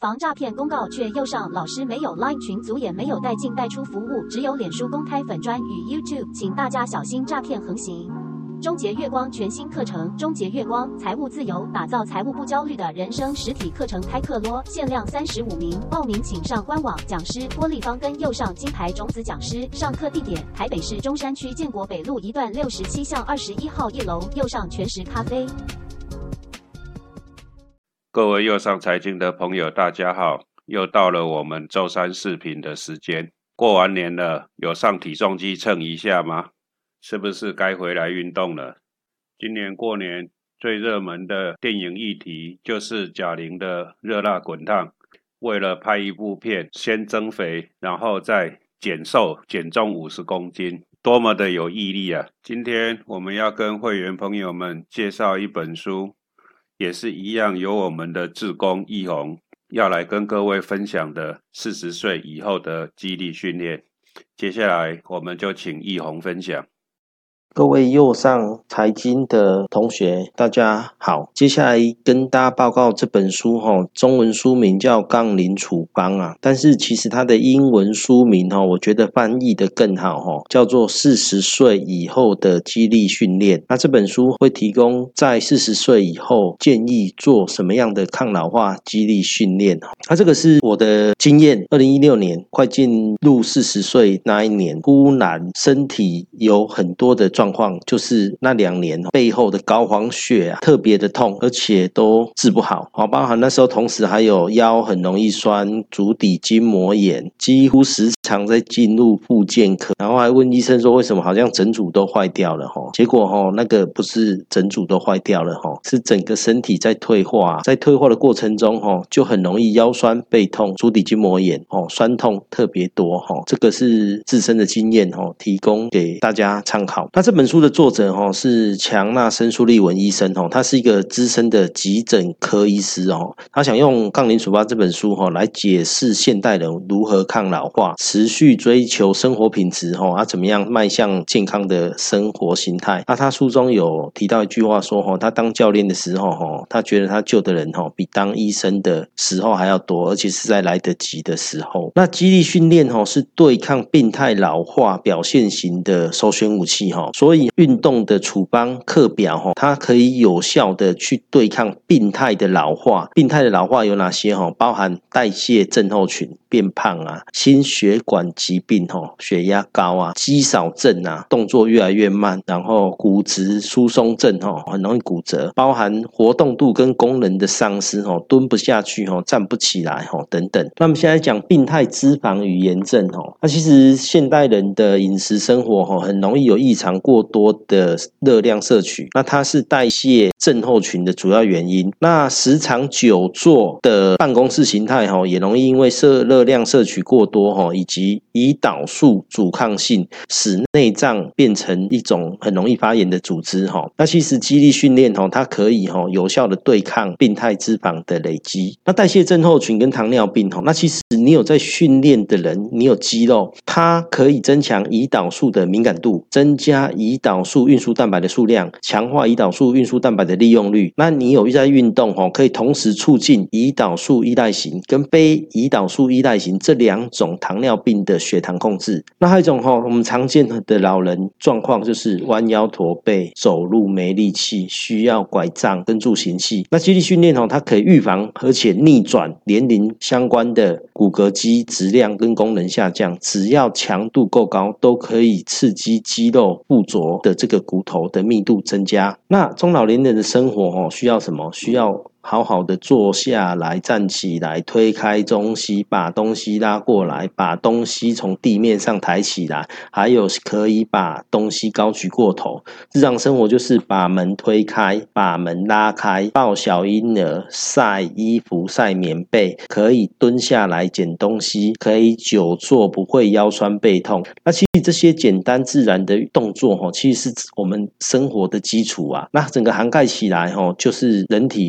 防诈骗公告却右上老师没有 Line 群组，也没有带进带出服务，只有脸书公开粉专与 YouTube， 请大家小心诈骗横行。终结月光全新课程，终结月光财务自由，打造财务不焦虑的人生实体课程开课咯，限量35名，报名请上官网。讲师郭立芳跟右上金牌种子讲师，上课地点台北市中山区建国北路1段67巷21号1楼，右上全食咖啡。 各位右上财经的朋友大家好，又到了我们周三视频的时间。过完年了，有上体重机称一下吗？是不是该回来运动了？今年过年最热门的电影议题就是贾玲的热辣滚烫，为了拍一部片，先增肥，然后再减瘦，减重50公斤，多么的有毅力啊！今天我们要跟会员朋友们介绍一本书，也是一样由我们的志工易宏要来跟各位分享的40岁以后的肌力训练。接下来我们就请易宏分享。 各位右上财经的同学大家好，接下来跟大家报告这本书中文书名叫杠铃处方啊，但是其实它的英文书名我觉得翻译的更好叫做40岁以后的肌力训练。那这本书会提供在40岁以后建议做什么样的抗老化肌力训练。那这个是我的经验，2016年快进入40岁那一年，忽然身体有很多的状况，就是那2年背后的膏肓穴特别的痛，而且都治不好，包含那时候同时还有腰很容易酸，足底筋膜炎，几乎时常在进入复健科，然后还问医生说为什么好像整组都坏掉了，结果那个不是整组都坏掉了，是整个身体在退化，在退化的过程中就很容易腰酸背痛，足底筋膜炎酸痛特别多，这个是自身的经验提供给大家参考。那这本书的作者是强纳森苏利文医生，他是一个资深的急诊科医师，他想用杠铃处方这本书来解释现代人如何抗老化，持续追求生活品质，怎么样迈向健康的生活形态。那他书中有提到一句话说，他当教练的时候他觉得他救的人比当医生的时候还要多，而且是在来得及的时候。那肌力训练是对抗病态老化表现型的首选武器，所以运动的处方课表它可以有效的去对抗病态的老化。病态的老化有哪些？包含代谢症候群、变胖啊、心血管疾病、血压高啊、肌少症啊、动作越来越慢，然后骨质疏松症很容易骨折，包含活动度跟功能的丧失，蹲不下去，站不起来等等。那么现在讲病态脂肪与炎症，那其实现代人的饮食生活很容易有异常过多的热量摄取，那它是代谢症候群的主要原因。那时常久坐的办公室形态也容易因为热量摄取过多以及胰岛素阻抗性，使内脏变成一种很容易发炎的组织。那其实肌力训练它可以有效的对抗病态脂肪的累积。那代谢症候群跟糖尿病那其实你有在训练的人，你有肌肉，它可以增强胰岛素的敏感度，增加胰岛素运输蛋白的数量，强化胰岛素运输蛋白的利用率。那你有在运动可以同时促进胰岛素依赖型跟非胰岛素依赖型这2种糖尿病的血糖控制。那还有一种我们常见的老人状况就是弯腰驼背，走路没力气，需要拐杖跟助行器。那肌力训练它可以预防而且逆转年龄相关的骨骼肌质量跟功能下降，只要强度够高，都可以刺激肌肉附着的这个骨头的密度增加。那中老年人的生活需要什么？需要好好的坐下来，站起来，推开东西，把东西拉过来，把东西从地面上抬起来，还有可以把东西高举过头。日常生活就是把门推开，把门拉开，抱小婴儿，晒衣服，晒棉被，可以蹲下来捡东西，可以久坐不会腰酸背痛。那其实这些简单自然的动作其实是我们生活的基础啊。那整个涵盖起来就是人体运动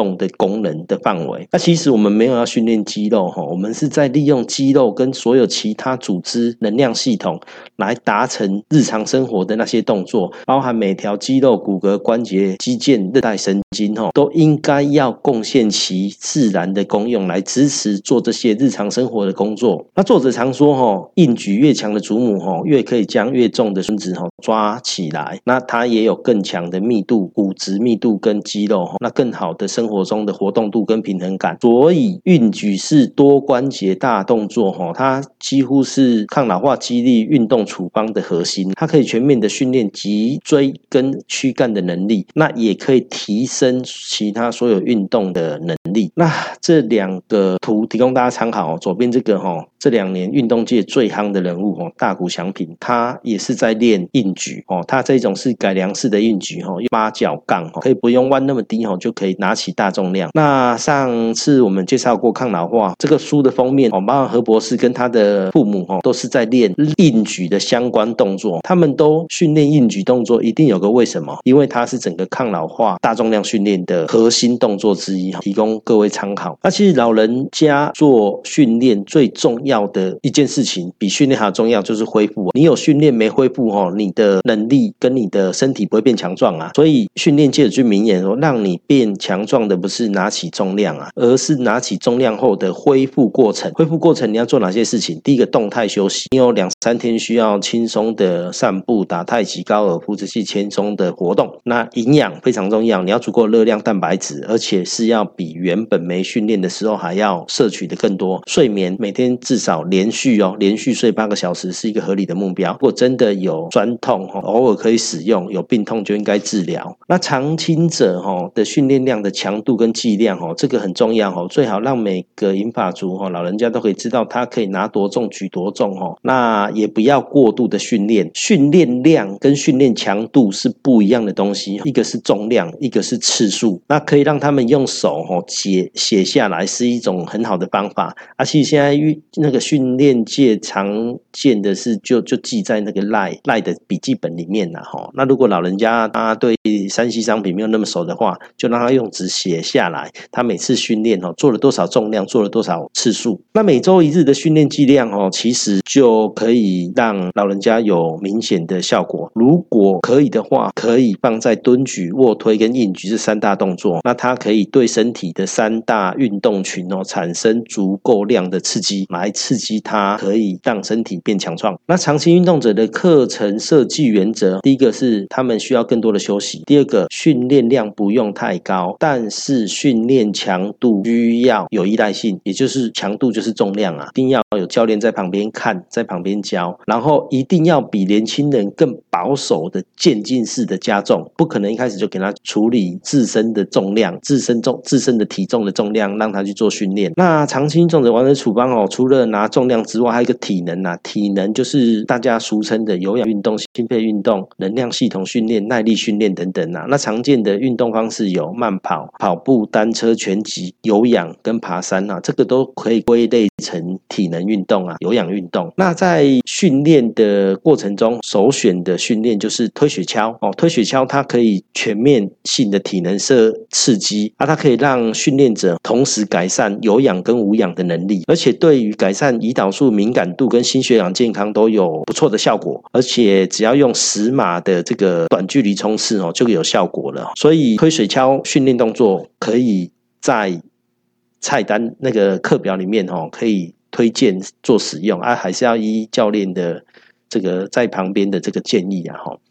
动的功能的范围。那其实我们没有要训练肌肉，我们是在利用肌肉跟所有其他组织能量系统来达成日常生活的那些动作，包含每条肌肉、骨骼、关节、肌腱、韧带、神经都应该要贡献其自然的功用来支持做这些日常生活的工作。那作者常说硬举越强的祖母越可以将越重的孙子抓起来，那它也有更强的密度、骨质密度跟肌肉，那更好的生活中的活动度跟平衡感。所以硬举是多关节大动作，它几乎是抗老化肌力运动处方的核心，它可以全面的训练脊椎跟躯干的能力，那也可以提升其他所有运动的能力。那这两个图提供大家参考，左边这个这2年运动界最夯的人物大谷翔平，他也是在练硬举他这种是改良式的硬举8角杠可以不用弯那么低就可以拿起大重量。那上次我们介绍过抗老化这个书的封面包含何博士跟他的父母都是在练硬举的相关动作，他们都训练硬举动作一定有个为什么，因为它是整个抗老化大重量训练的核心动作之一，提供各位参考。那其实老人家做训练最重要的一件事情，比训练还重要，就是恢复。你有训练没恢复你的能力跟你的身体不会变强壮啊。所以训练界有句名言说，让你变强壮的不是拿起重量而是拿起重量后的恢复过程。恢复过程你要做哪些事情？第一个，动态休息，你有2-3天需要轻松的散步、打太极、高尔夫这些轻松的活动。那营养非常重要，你要足够热量、蛋白质，而且是要比原本没训练的时候还要摄取的更多。睡眠每天至少连续睡8个小时是一个合理的目标。如果真的有酸痛偶尔可以使用，有病痛就应该治疗。那常青者的训练量的强度跟剂量这个很重要最好让每个银发族老人家都可以知道他可以拿多重举多重那也不要过度的训练。训练量跟训练强度是不一样的东西，一个是重量，一个是次数。那可以让他们用手写下来是一种很好的方法。其实现在那个训练界常见的是就记在那个 LINE 的笔记本里面那如果老人家他对3C 商品没有那么熟的话，就让他用纸写下来，他每次训练做了多少重量，做了多少次数。那每周1日的训练剂量其实就可以让老人家有明显的效果。如果可以的话，可以放在蹲举、卧推跟硬举这3大动作，那它可以对身体的3大运动群产生足够量的刺激，来刺激它可以让身体变强壮。那长期运动者的课程设计原则，第一个是他们需要更多的休息，第二个训练量不用太高，但是训练强度需要有依赖性，也就是强度就是重量一定要有教练在旁边看，在旁边教，然后一定要比年轻人更保守的渐进式的加重，不可能一开始就给他处理自身的重量、自身的体重的重量让他去做训练。那长期运动者完成处方除了拿重量之外，还有一个体能体能就是大家俗称的有氧运动、心肺运动、能量系统训练、耐力训练等等那常见的运动方式有慢跑、跑步、单车、拳击、有氧跟爬山这个都可以归类成体能运动有氧运动。那在训练的过程中，首选的训练就是推雪橇推雪橇它可以全面性的体能刺激它可以让训练者同时改善有氧跟无氧的能力，而且对于改善胰岛素敏感度跟心血管健康都有不错的效果，而且只要用10码的这个短距离冲刺就有效果了。所以推雪橇训练动作可以在菜单那个课表里面可以推荐做使用还是要依教练的这个在旁边的这个建议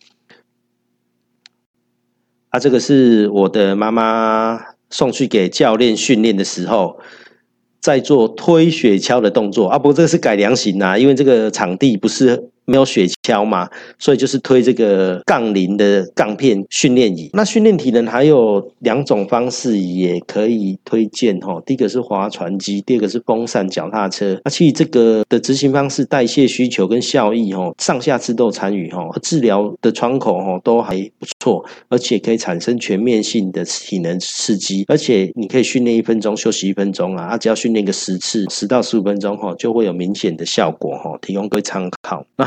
这个是我的妈妈送去给教练训练的时候在做推雪橇的动作不过这个是改良型因为这个场地不是没有雪橇嘛，所以就是推这个杠铃的杠片训练椅。那训练体能还有2种方式也可以推荐第一个是划船机，第二个是风扇脚踏车。那其实这个的执行方式、代谢需求跟效益上下肢都参与治疗的窗口都还不错，而且可以产生全面性的体能刺激，而且你可以训练1分钟休息1分钟只要训练个10次10到15分钟就会有明显的效果提供各位参考。那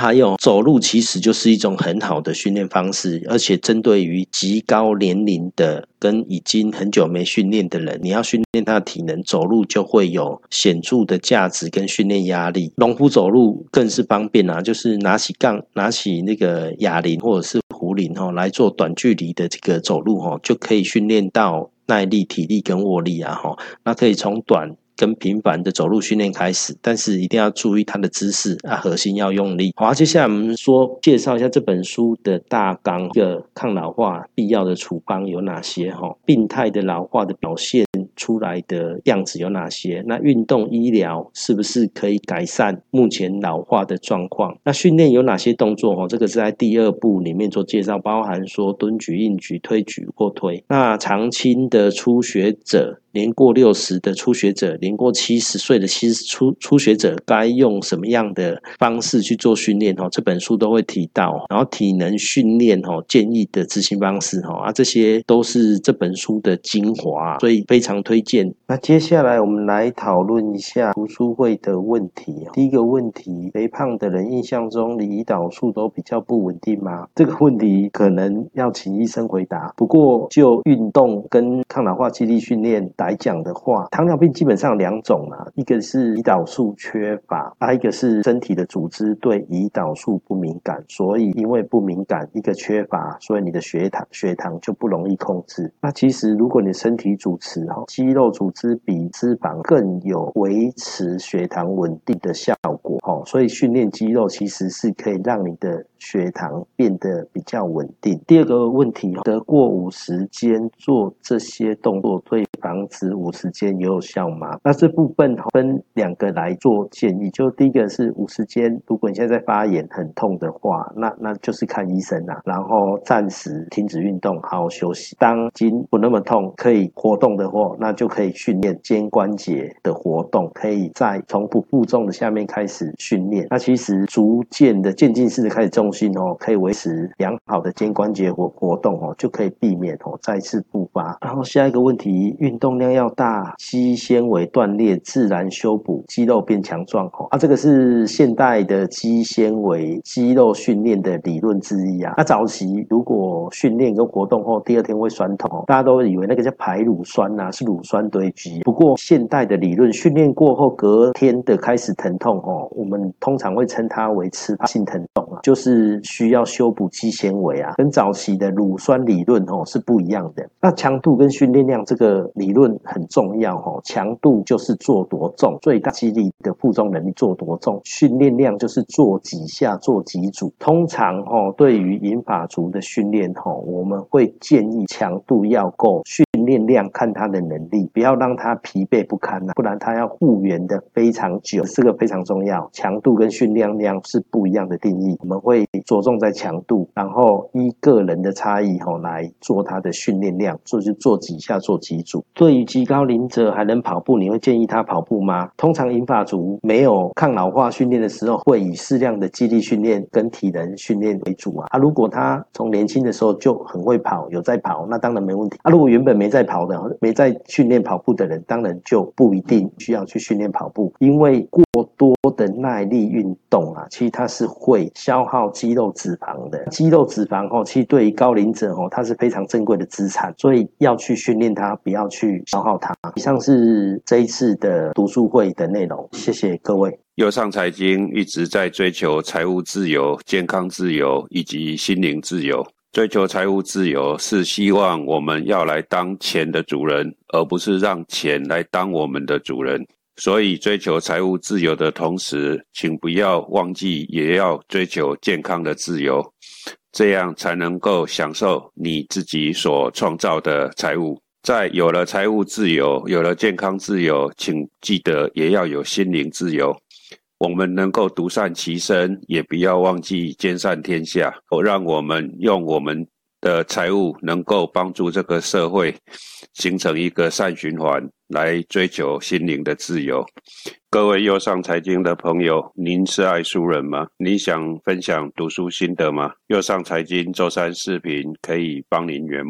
还有走路其实就是一种很好的训练方式，而且针对于极高年龄的跟已经很久没训练的人，你要训练他的体能，走路就会有显著的价值跟训练压力。农夫走路更是方便啊，就是拿起杠，拿起那个哑铃或者是壶铃来做短距离的这个走路就可以训练到耐力、体力跟握力啊。那可以从短跟频繁的走路训练开始，但是一定要注意它的姿势啊，核心要用力。好，接下来我们介绍一下这本书的大纲，一个抗老化必要的处方有哪些，病态的老化的表现出来的样子有哪些，那运动医疗是不是可以改善目前老化的状况，那训练有哪些动作，这个是在第2部里面做介绍，包含说蹲举、硬举、推举或推。那长青的初学者，年过60的初学者，年过70岁的初学者该用什么样的方式去做训练，这本书都会提到。然后体能训练建议的执行方式，这些都是这本书的精华，所以非常推荐。那接下来我们来讨论一下读书会的问题。第一个问题，肥胖的人印象中胰岛素都比较不稳定吗？这个问题可能要请医生回答。不过就运动跟抗老化肌力训练来讲的话，糖尿病基本上有2种啦，一个是胰岛素缺乏，一个是身体的组织对胰岛素不敏感，所以因为不敏感，一个缺乏，所以你的血糖就不容易控制。那其实如果你的身体组织肌肉组织比脂肪更有维持血糖稳定的效果，所以训练肌肉其实是可以让你的血糖变得比较稳定。第二个问题，得过50间做这些动作对防止50间有效吗？那这部分分2个来做建议，就第一个是50间，如果你现在发炎很痛的话，那就是看医生啦，然后暂时停止运动，好好休息。当筋不那么痛，可以活动的话，那就可以训练肩关节的活动，可以再从不负重的下面开始训练。那其实逐渐的渐进式的开始重心可以维持良好的肩关节活动就可以避免再次复发。然后下一个问题，运动量要大，肌纤维断裂，自然修补，肌肉变强壮这个是现代的肌纤维肌肉训练的理论之一啊。那早期如果训练跟活动后第2天会酸痛大家都以为那个叫排乳酸啊，是乳酸堆积。不过现代的理论，训练过后隔天的开始疼痛我们通常会称它为迟发性疼痛就是需要修补肌纤维啊，跟早期的乳酸理论是不一样的。那强度跟训练量这个理论很重要强度就是做多重，最大肌力的负重能力做多重，训练量就是做几下做几组。通常对于银发族的训练我们会建议强度要够，训练量看他的能力，不要让他疲惫不堪不然他要复原的非常久，这个非常重要。强度跟训练量是不一样的定义，我们会着重在强度，然后依个人的差异来做他的训练量，就是做几下做几组。对于极高龄者还能跑步，你会建议他跑步吗？通常银发族没有抗老化训练的时候，会以适量的肌力训练跟体能训练为主如果他从年轻的时候就很会跑，有在跑，那当然没问题如果原本没在跑的，没在训练跑步的人，当然就不一定需要去训练跑步，因为过多的耐力运动其实它是会消耗肌肉脂肪的。肌肉脂肪其实对于高龄者它是非常珍贵的资产，所以要去训练它，不要去消耗它。以上是这一次的读书会的内容，谢谢各位。 右上财经一直在追求财务自由、健康自由以及心灵自由。追求财务自由是希望我们要来当钱的主人，而不是让钱来当我们的主人。所以追求财务自由的同时，请不要忘记也要追求健康的自由，这样才能够享受你自己所创造的财物。在有了财务自由，有了健康自由，请记得也要有心灵自由。我们能够独善其身，也不要忘记兼善天下，让我们用我们的财务能够帮助这个社会形成一个善循环，来追求心灵的自由。各位右上财经的朋友，您是爱书人吗？你想分享读书心得吗？右上财经周三视频可以帮您圆梦。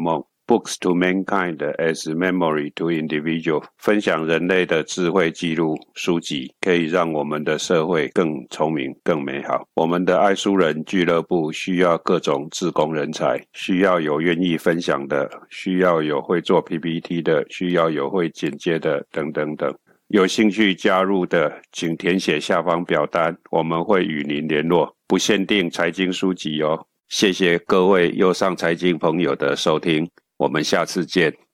Books to Mankind as Memory to Individual， 分享人类的智慧记录书籍，可以让我们的社会更聪明、更美好。我们的爱书人俱乐部需要各种志工人才，需要有愿意分享的，需要有会做 PPT 的，需要有会剪接的，等等等。有兴趣加入的，请填写下方表单，我们会与您联络，不限定财经书籍哦。谢谢各位右上财经朋友的收听，我们下次见。